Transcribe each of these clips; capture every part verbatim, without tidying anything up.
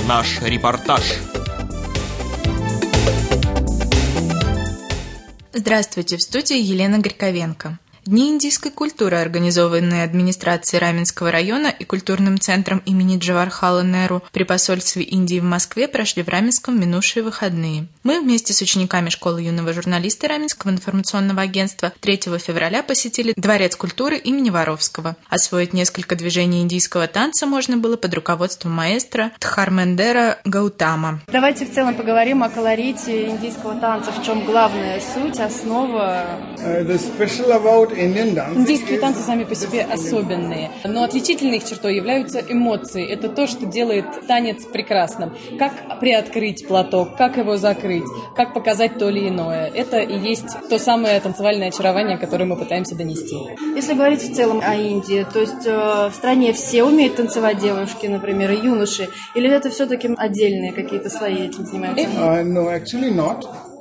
Наш репортаж. Здравствуйте, в студии Елена Горьковенко. Дни индийской культуры, организованные администрацией Раменского района и культурным центром имени Джавахарлала Неру при посольстве Индии в Москве, прошли в Раменском в минувшие выходные. Мы вместе с учениками школы юного журналиста Раменского информационного агентства третьего февраля посетили Дворец культуры имени Воровского. Освоить несколько движений индийского танца можно было под руководством маэстро Дхармендера Гаутама. Давайте в целом поговорим о колорите индийского танца, в чем главная суть, основа. Uh, Индийские танцы сами по себе особенные, но отличительной их чертой являются эмоции. Это то, что делает танец прекрасным. Как приоткрыть платок, как его закрыть, как показать то или иное. Это и есть то самое танцевальное очарование, которое мы пытаемся донести. Если говорить в целом о Индии, то есть э, в стране все умеют танцевать, девушки, например, и юноши, или это все-таки отдельные какие-то слои этим занимаются? Uh, no, actually not.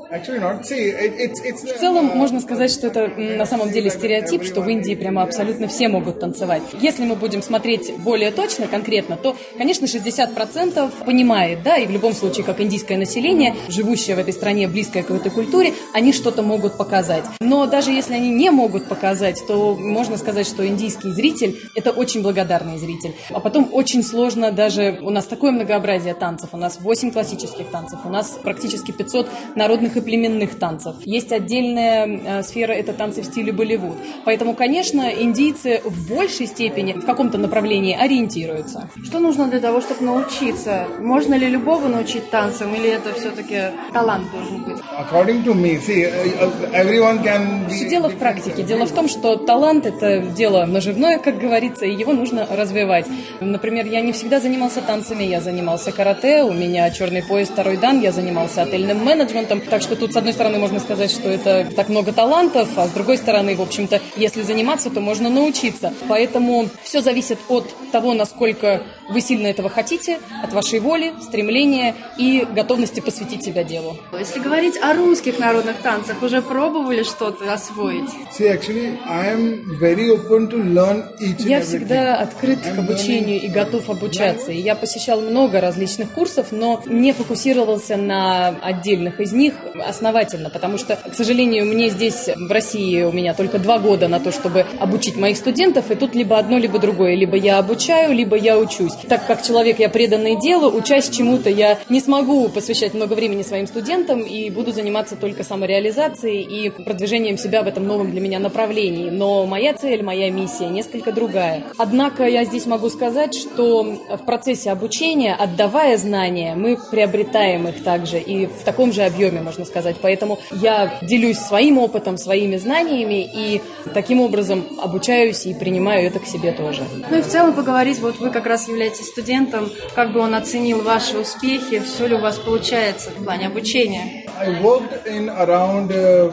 В целом, можно сказать, что это на самом деле стереотип, что в Индии прямо абсолютно все могут танцевать. Если мы будем смотреть более точно, конкретно, то, конечно, шестьдесят процентов понимает, да, и в любом случае, как индийское население, живущее в этой стране, близкое к этой культуре, они что-то могут показать. Но даже если они не могут показать, то можно сказать, что индийский зритель – это очень благодарный зритель. А потом очень сложно даже, у нас такое многообразие танцев, у нас восемь классических танцев, у нас практически пятьсот народных и племенных танцев. Есть отдельная э, сфера, это танцы в стиле Болливуд. Поэтому, конечно, индийцы в большей степени в каком-то направлении ориентируются. Что нужно для того, чтобы научиться? Можно ли любого научить танцам, или это все-таки талант должен быть? According to me, see, everyone can be... Все дело в практике. Дело в том, что талант – это дело наживное, как говорится, и его нужно развивать. Например, я не всегда занимался танцами, я занимался карате, у меня черный пояс второй дан, я занимался отельным менеджментом, так что тут, с одной стороны, можно сказать, что это так много талантов, а с другой стороны, в общем-то, если заниматься, то можно научиться. Поэтому все зависит от того, насколько вы сильно этого хотите, от вашей воли, стремления и готовности посвятить себя делу. Если говорить о русских народных танцах, уже пробовали что-то освоить? See, actually, I am very open to learn each and Я everything. всегда открыт к обучению и готов обучаться. И я посещал много различных курсов, но не фокусировался на отдельных из них основательно, потому что, к сожалению, мне здесь, в России, у меня только два года на то, чтобы обучить моих студентов, и тут либо одно, либо другое. Либо я обучаю, либо я учусь. Так как человек, я преданный делу, учась чему-то, я не смогу посвящать много времени своим студентам и буду заниматься только самореализацией и продвижением себя в этом новом для меня направлении. Но моя цель, моя миссия несколько другая. Однако я здесь могу сказать, что в процессе обучения, отдавая знания, мы приобретаем их также и в таком же объеме, можно сказать. Поэтому я делюсь своим опытом, своими знаниями и таким образом обучаюсь и принимаю это к себе тоже. Ну и в целом поговорить, вот вы как раз являетесь студентом, как бы он оценил ваши успехи, все ли у вас получается в плане обучения? I worked in around, uh,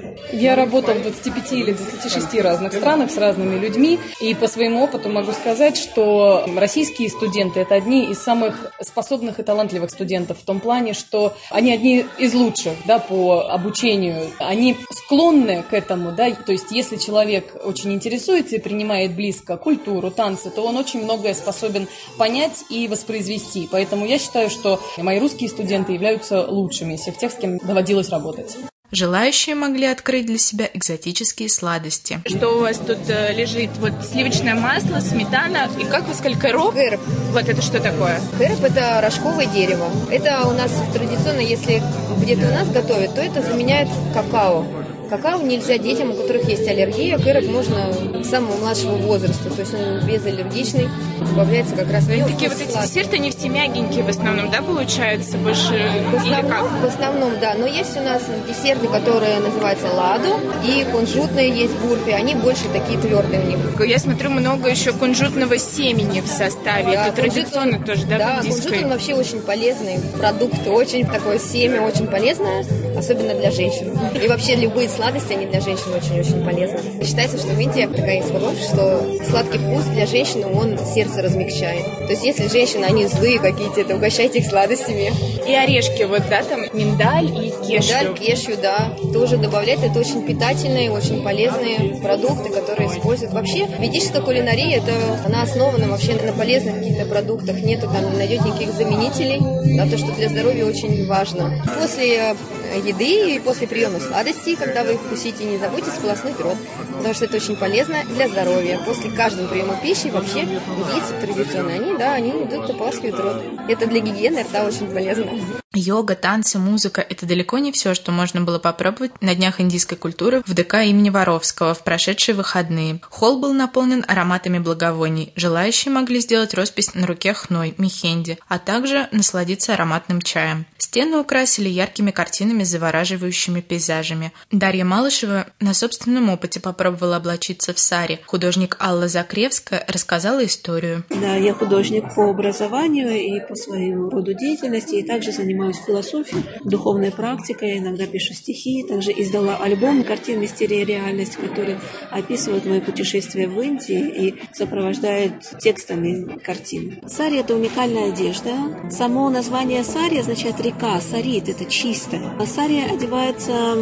Я работал в двадцати пяти или двадцати шести разных странах с разными людьми, и по своему опыту могу сказать, что российские студенты – это одни из самых способных и талантливых студентов в том плане, что они одни из лучших, да, по обучению. Они склонны к этому, да, то есть если человек очень интересуется и принимает близко культуру, танцы, то он очень многое способен понять и воспроизвести. Поэтому я считаю, что мои русские студенты являются лучшими из всех тех, с кем доводилось работать. Желающие могли открыть для себя экзотические сладости. Что у вас тут э, лежит? Вот сливочное масло, сметана. И как вы сказали, кэроп? Кэроп. Вот это что такое? Кэроп – это рожковое дерево. Это у нас традиционно, если где-то у нас готовят, то это заменяет какао. Какао нельзя детям, у которых есть аллергия. Кэроп можно с самого младшего возраста, то есть он безаллергичный, добавляется как раз мелкий. Такие вот эти десерты, они все мягенькие в основном, да, получаются? Больше В основном, или как? в основном, да. Но есть у нас десерты, которые называются ладу, и кунжутные есть бурфи. Они больше такие твердые у них. Я смотрю, много еще кунжутного семени в составе. Да, это традиционно кунжут, тоже, да, да, в индийской? кунжут он вообще очень полезный продукт, очень такое семя, очень полезное, особенно для женщин. И вообще любые сладости сладости, они для женщин очень-очень полезны. Считается, что в Индии такая есть ложь, что сладкий вкус для женщины, он сердце размягчает. То есть если женщины, они злые какие-то, то угощайте их сладостями. И орешки, вот, да, там миндаль и кешью. Миндаль, кешью, да, тоже добавлять. Это очень питательные, очень полезные продукты, которые используют. Вообще, ведическая кулинария, это, она основана вообще на полезных каких-то продуктах. Нету там, не найдете никаких заменителей, да, то, что для здоровья очень важно. После еды и после приема сладостей, когда вы их вкусите, не забудьте сполоснуть рот, потому что это очень полезно для здоровья. После каждого приема пищи вообще индийцы традиционные, они, да, они идут ополаскивают рот. Это для гигиены рта очень полезно. Йога, танцы, музыка – это далеко не все, что можно было попробовать на днях индийской культуры в ДК имени Воровского в прошедшие выходные. Холл был наполнен ароматами благовоний. Желающие могли сделать роспись на руке хной, мехенди, а также насладиться ароматным чаем. Стены украсили яркими картинами с завораживающими пейзажами. Дарья Малышева на собственном опыте попробовала облачиться в сари. Художник Алла Закревская рассказала историю. Да, я художник по образованию и по своему роду деятельности, и также занимаюсь философией, духовной практикой, иногда пишу стихи, также издала альбом «Картин Мистерия и реальность», который описывает мои путешествия в Индии и сопровождает текстами картин. Сари – это уникальная одежда. Само название сари означает река, сарит – это чистая. А сари одевается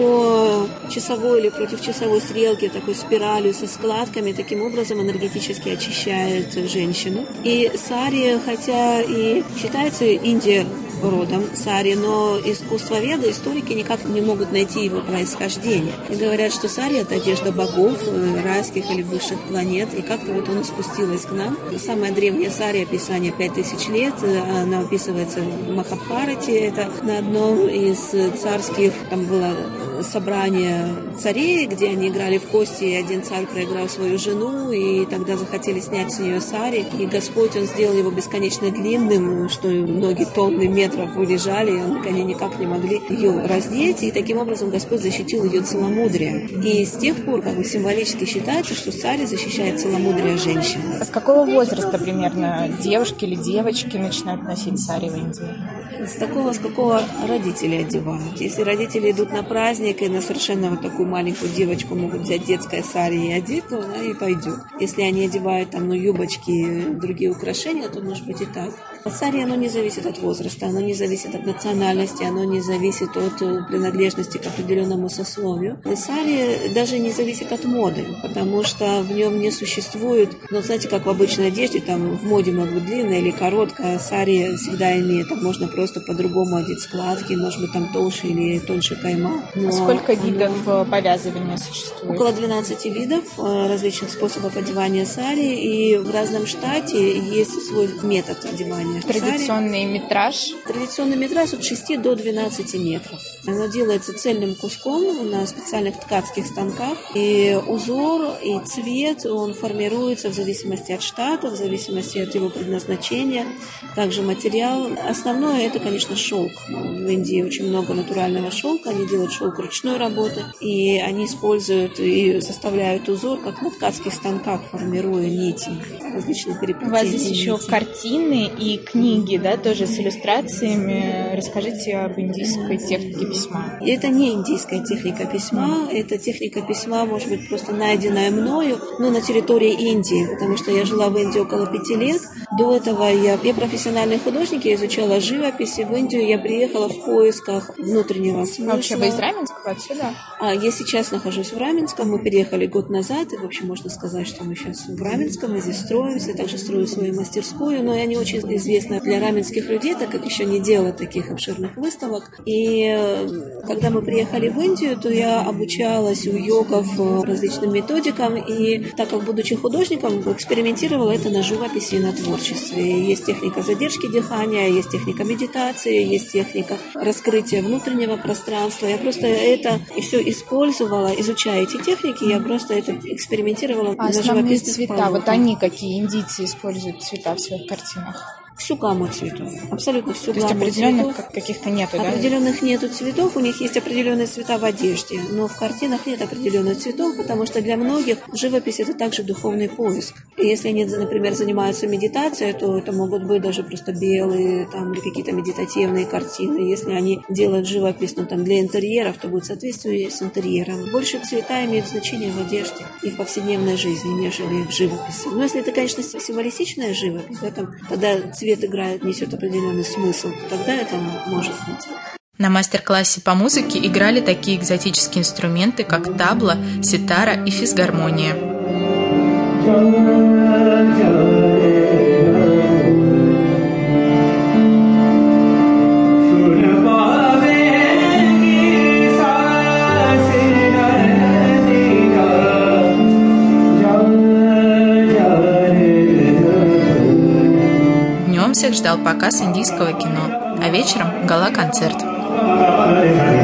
по часовой или против часовой стрелки, такой спиралью со складками, таким образом энергетически очищает женщину. И сари, хотя и считается Индия родом сари, но искусствоведы, историки никак не могут найти его происхождение. И говорят, что сари – это одежда богов, райских или высших планет, и как-то вот она спустилась к нам. Самая древняя сари, описание пять тысяч лет, она описывается в Махабхарате, это на одном из царских, там было собрание царей, где они играли в кости, и один царь проиграл свою жену, и тогда захотели снять с нее сари, и Господь, он сделал его бесконечно длинным, что многие тонны метров лежали, и они никак не могли ее раздеть, и таким образом Господь защитил ее целомудрие. И с тех пор как бы символически считается, что сари защищает целомудрие женщины. А с какого возраста примерно девушки или девочки начинают носить сари в Индии? С такого, с какого родители одевают. Если родители идут на праздник и на совершенно вот такую маленькую девочку могут взять детское сари и одеть, то она и пойдет. Если они одевают там, ну, юбочки, другие украшения, то может быть и так. А сари, оно не зависит от возраста, оно не зависит от национальности, оно не зависит от принадлежности к определенному сословию. И сари даже не зависит от моды, потому что в нем не существует, ну, знаете, как в обычной одежде, там в моде может быть длинная или короткая, сари всегда имеет, там можно просто по-другому одеть складки, может быть, там толще или тоньше кайма. Но сколько видов оно... повязывания существует? Около двенадцати видов различных способов одевания сари, и в разном штате есть свой метод одевания. Традиционный сари. Метраж? Традиционный метраж от шести до двенадцати метров. Оно делается цельным куском на специальных ткацких станках, и узор, и цвет, он формируется в зависимости от штата, в зависимости от его предназначения. Также материал. Основное это, конечно, шелк. В Индии очень много натурального шелка, они делают шелк ручной работы, и они используют и составляют узор, как на ткацких станках, формируя нити, различные переплетения. У вас здесь еще нити. Картины и книги, да, тоже с иллюстрациями. Расскажите об индийской технике письма. Это не индийская техника письма, это техника письма, может быть, просто найденная мною, но на территории Индии, потому что я жила в Индии около пяти лет. До этого я, я профессиональный художник, я изучала живопись, и в Индию я приехала в поисках внутреннего смысла. А вообще вы из Раменского отсюда? А, я сейчас нахожусь в Раменском, мы переехали год назад, и, в общем, можно сказать, что мы сейчас в Раменском, мы здесь строимся, также строю свою мастерскую, но я не очень известна для раменских людей, так как еще не делала таких обширных выставок. И когда мы приехали в Индию, то я обучалась у йогов различным методикам, и так как, будучи художником, экспериментировала это на живописи и на творчестве. Есть техника задержки дыхания, есть техника медитации, есть техника раскрытия внутреннего пространства. Я просто это и все использовала, изучая эти техники, я просто это экспериментировала а на живописных цвета, полотнах. вот они какие индийцы используют цвета в своих картинах? всю гамму цветов. Абсолютно всю То гамму есть определенных цветов. каких-то нету, да? Определенных нету цветов, у них есть определенные цвета в одежде, но в картинах нет определенных цветов, потому что для многих живопись — это также духовный поиск. И если они, например, занимаются медитацией, то это могут быть даже просто белые там, или какие-то медитативные картины. Если они делают живопись, ну, там, для интерьеров, то будет в соответствии с интерьером. Больше цвета имеют значение в одежде и в повседневной жизни, нежели в живописи. Но если это, конечно, символистичная живопись, да, там, когда цвет играет, несет определенный смысл, тогда это может быть. На мастер-классе по музыке играли такие экзотические инструменты, как табла, ситара и физгармония. Днем всех ждал показ индийского кино, а вечером гала-концерт.